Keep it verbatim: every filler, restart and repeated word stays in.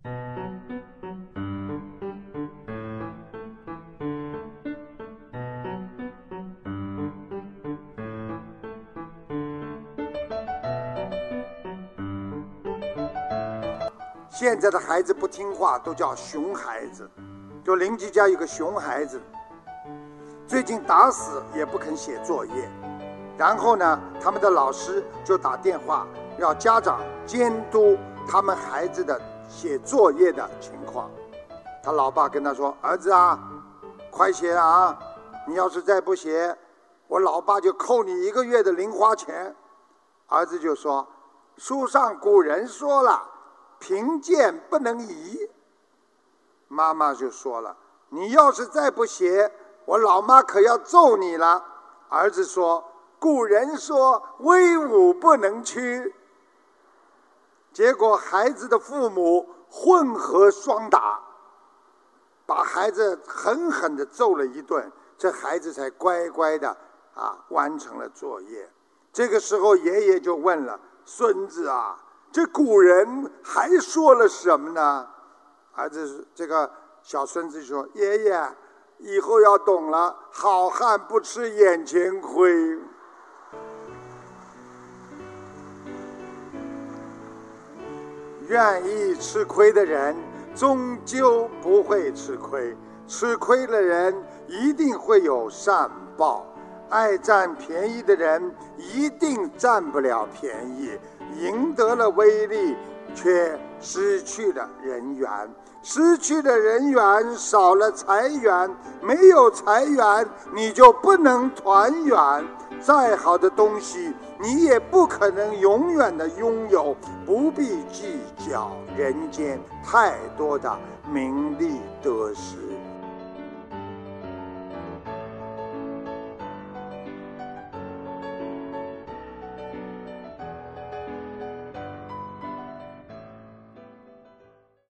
现在的孩子不听话都叫熊孩子，就邻居家有个熊孩子，最近打死也不肯写作业，然后呢他们的老师就打电话要家长监督他们孩子的写作业的情况。他老爸跟他说，儿子啊，快写啊，你要是再不写，我老爸就扣你一个月的零花钱。儿子就说，书上古人说了，贫贱不能移。妈妈就说了，你要是再不写，我老妈可要揍你了。儿子说，古人说威武不能屈。结果孩子的父母混合双打，把孩子狠狠地揍了一顿，这孩子才乖乖的啊完成了作业。这个时候爷爷就问了，孙子啊，这古人还说了什么呢？儿子这个小孙子说，爷爷以后要懂了，好汉不吃眼前亏。愿意吃亏的人终究不会吃亏，吃亏的人一定会有善报。爱占便宜的人一定占不了便宜，赢得了威力，却失去了人缘，失去了人缘，少了财源，没有财源，你就不能团圆。再好的东西，你也不可能永远的拥有，不必计较人间太多的名利得失。